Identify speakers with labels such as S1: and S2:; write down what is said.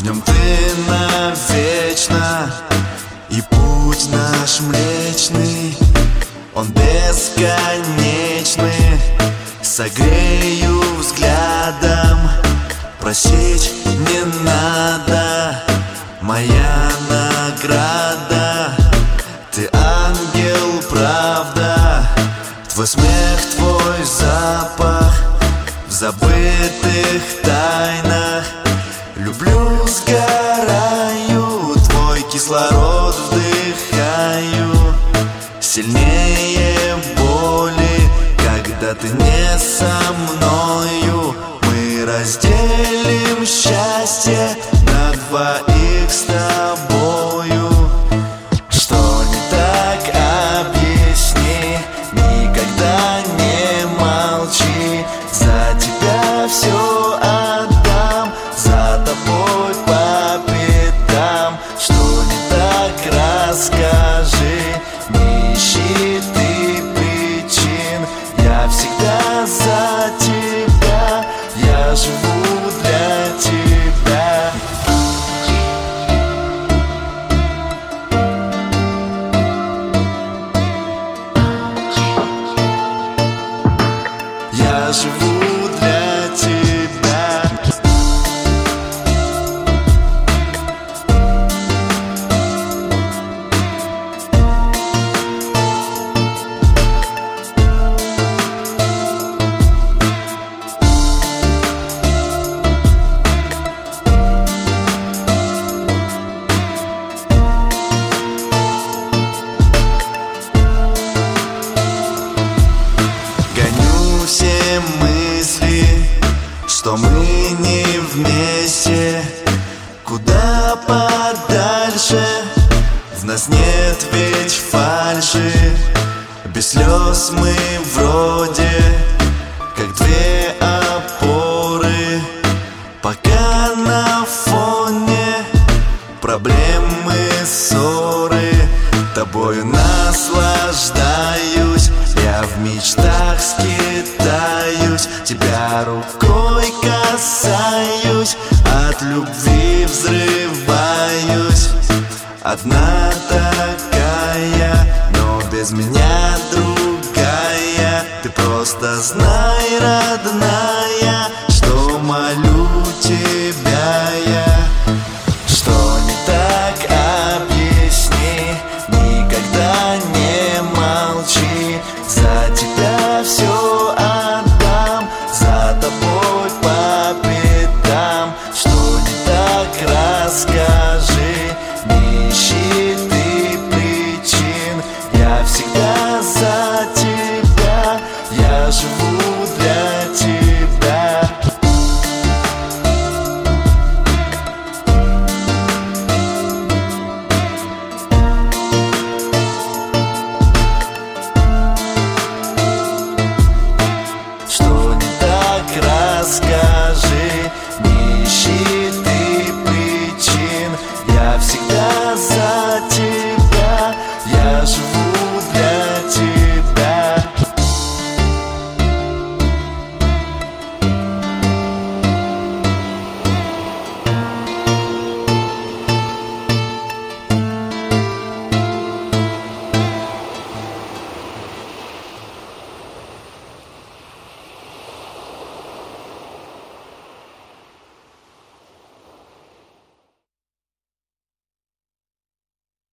S1: В нем ты навечно, и путь наш млечный, он бесконечный. Согрею взглядом, просить не надо. Моя награда, ты ангел, правда. Твой смех, твой запах в забытых тайнах. Люблю, сгораю, твой кислород вдыхаю. Сильнее боли, когда ты не со мною. Мы разделим счастье на двоих с тобою. Что не так, объясни, никогда не молчи. За тебя все отдам, за тобой по пятам. Что не так, расскажи, не ищи ты причин. Я всегда за тебя, я живу для тебя. Я живу для тебя. Гоню все мысли, что мы не вместе. Куда подальше, в нас нет ведь фальши. Без слез мы вроде как две опоры. Пока на фоне проблемы, ссоры, тобою наслаждаюсь. Я в мечтах скитаюсь, тебя рукой касаюсь, от любви взрываюсь. Одна такая, но без меня другая. Ты просто знай,